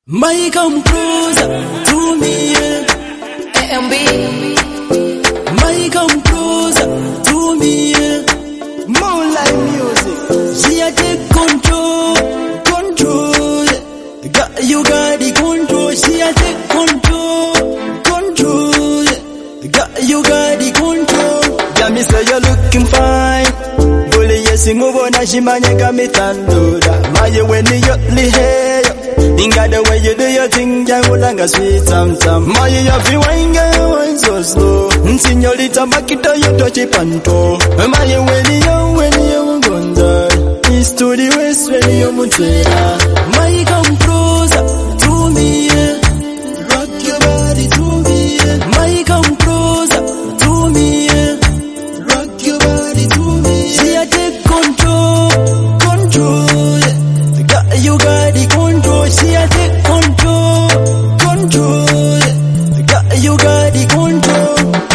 My come closer to me, AMB. My come closer to me, Moonlight music. She a take control, control. You got the control. She a take control, control. You got the control. Yeah, me say you're looking fine. Bully yes, over na shimanya kamitando. My when you lihe. Inga the way you do your thing, Jangulanga sweet tam. Maya ya viwanga, wine so slow. Señorita Makita, you touch it panto. Maya when you gonda. East to the west, when you mutera. Maya come closer to me, rock your body to me. Maya come closer to me, rock your body to me. See I take control, control. You got the control. She a take control, control. You got the control.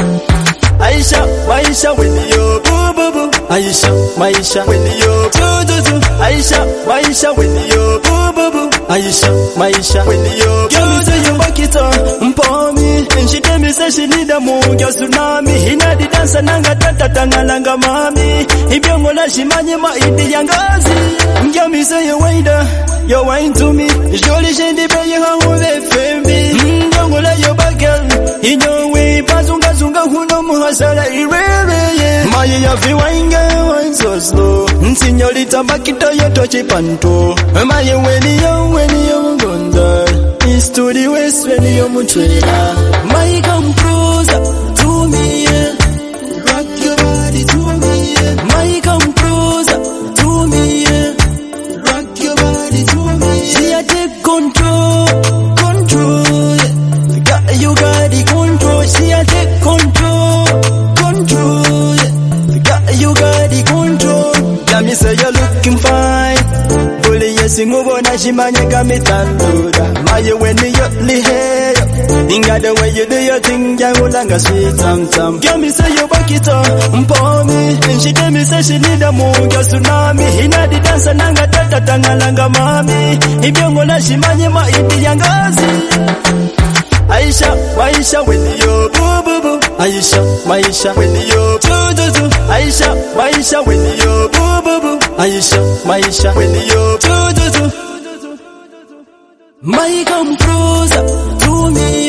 Aisha, when you boo boo boo. Aisha, when you do. Aisha, when you boo boo boo. Aisha, when you girl me say you back it up, for me. And she tell me say she need a more girl tsunami. Hina di dansa nanga tata tangalanga mami. Ibiongola shimanye ma idi yangazi. Girl me say you waiter. You wine to me, surely she the pay you how they feel me. Don't go let your back girl. In your way, Pazunga, who no more hasala, yeah. Maya, you feel wine so slow. Señorita Makita, you touch it panto. Maya, when you gonda. East to the west, when you mutera. Maya, come closer to me, rock your body to me. Maya, come closer to me, rock your body to me. She a take control, control. You got the control. She a take control, control. You got the control. Yeah, me say you're looking fine. Bully yes, over na shimanye kamitando. Maya when you lihe. Inga the way you do your thing, Jangulanga sweet tam. Girl me say you back it up, for me. And she tell me say she need a more girl tsunami. Hina di dansa nanga tata tangalanga mami. Ibiongola shimanye ma idi yangazi. Aisha, when you boo boo boo. Aisha, when you do. Aisha, when you boo boo boo. Aisha, when you do. My come closer to me.